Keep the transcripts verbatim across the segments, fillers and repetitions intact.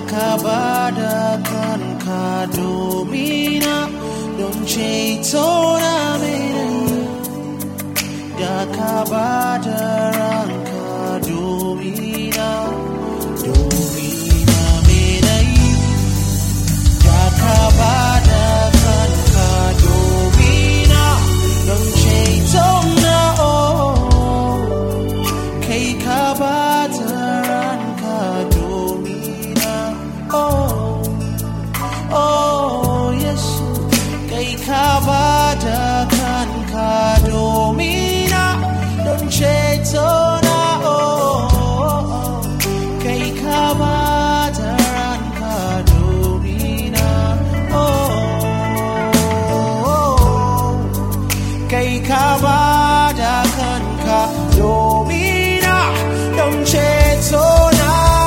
bada kanka domina don ceto na mene da ka bada ranka domina domina mene da ka bada kanka domina don ceto na oh kai ka bada ranka domina oh oh yes kai ka bada kanka domina don ceto na oh kai ka bada ranka domina oh kai ka bada kanka domina don ceto na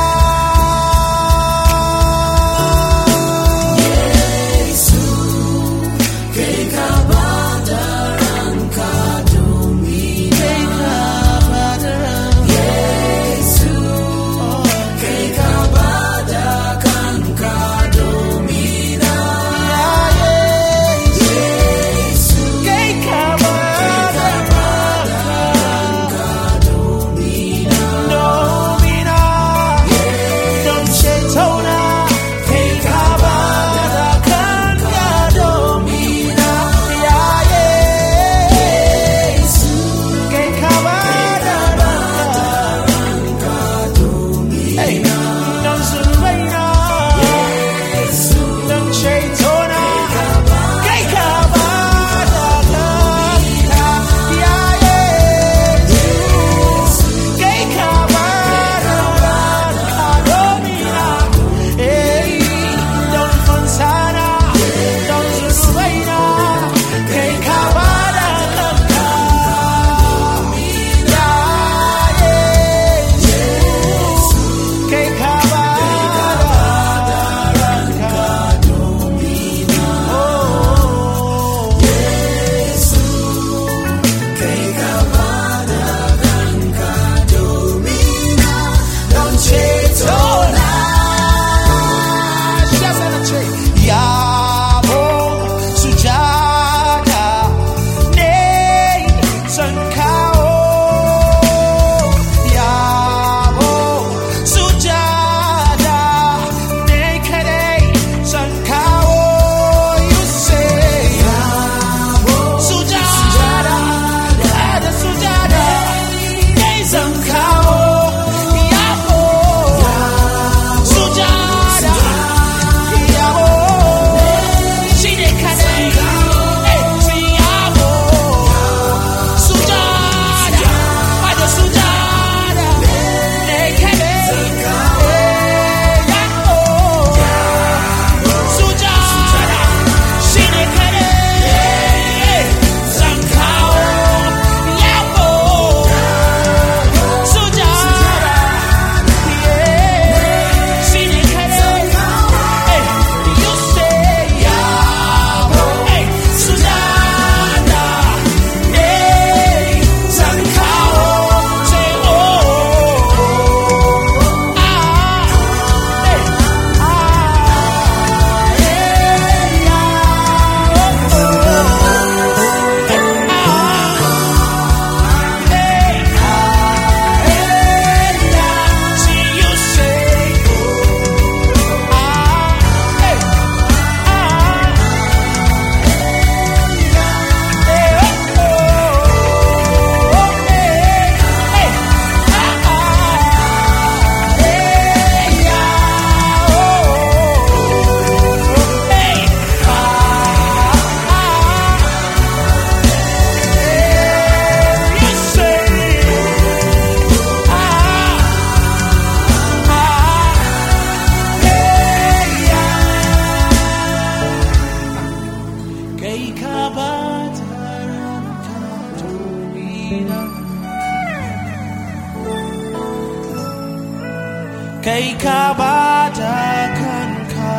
kai ka bada kanka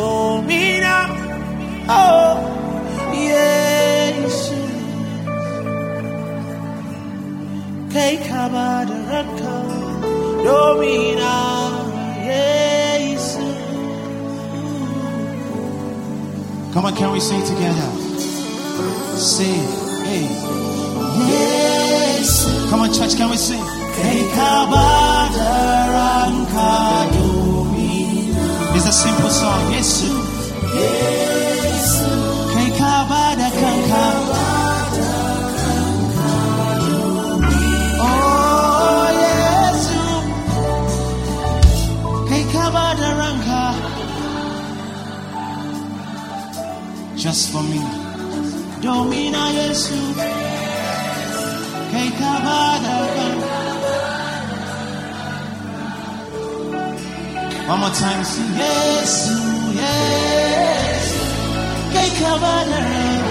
domina oh Yesu kai ka bada ranka domina Yesu Come on, can we sing together? Sing, hey. Yes. Come on, church, can we sing? It's a simple song. Yes. Yes. Oh, yes. Just for me. Domina Yesu. One more time, sing yes, yes.